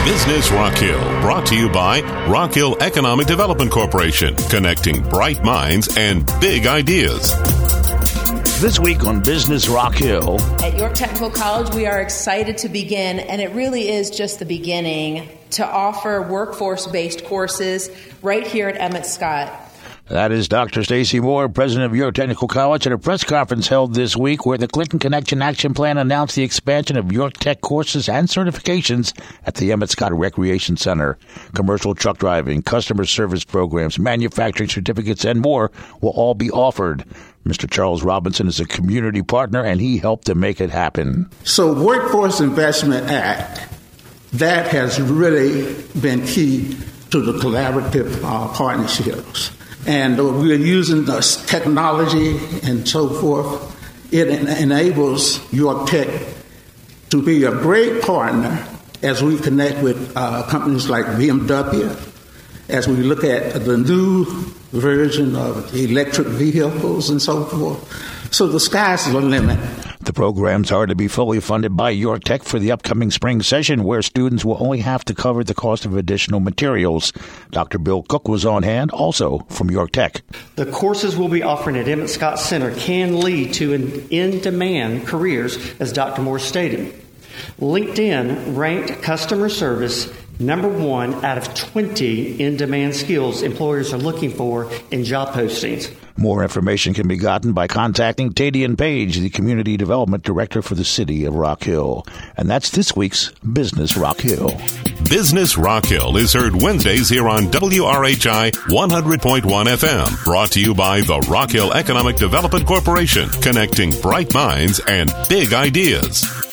Business Rock Hill, brought to you by Rock Hill Economic Development Corporation, connecting bright minds and big ideas. This week on Business Rock Hill. At York Technical College, we are excited to begin, and it really is just the beginning, to offer workforce-based courses right here at Emmett Scott. That is Dr. Stacy Moore, president of York Technical College, at a press conference held this week where the Clinton Connection Action Plan announced the expansion of York Tech courses and certifications at the Emmett Scott Recreation Center. Commercial truck driving, customer service programs, manufacturing certificates, and more will all be offered. Mr. Charles Robinson is a community partner, and he helped to make it happen. So Workforce Investment Act, that has really been key to the collaborative partnerships. And we're using the technology and so forth. It enables York Tech to be a great partner as we connect with companies like BMW, as we look at the new version of electric vehicles and so forth. So the sky's the limit. The programs are to be fully funded by York Tech for the upcoming spring session, where students will only have to cover the cost of additional materials. Dr. Bill Cook was on hand, also from York Tech. The courses we'll be offering at Emmett Scott Center can lead to in-demand careers, as Dr. Moore stated. LinkedIn ranked customer service number 1 out of 20 in-demand skills employers are looking for in job postings. More information can be gotten by contacting Tadian Page, the Community Development Director for the City of Rock Hill. And that's this week's Business Rock Hill. Business Rock Hill is heard Wednesdays here on WRHI 100.1 FM. Brought to you by the Rock Hill Economic Development Corporation, connecting bright minds and big ideas.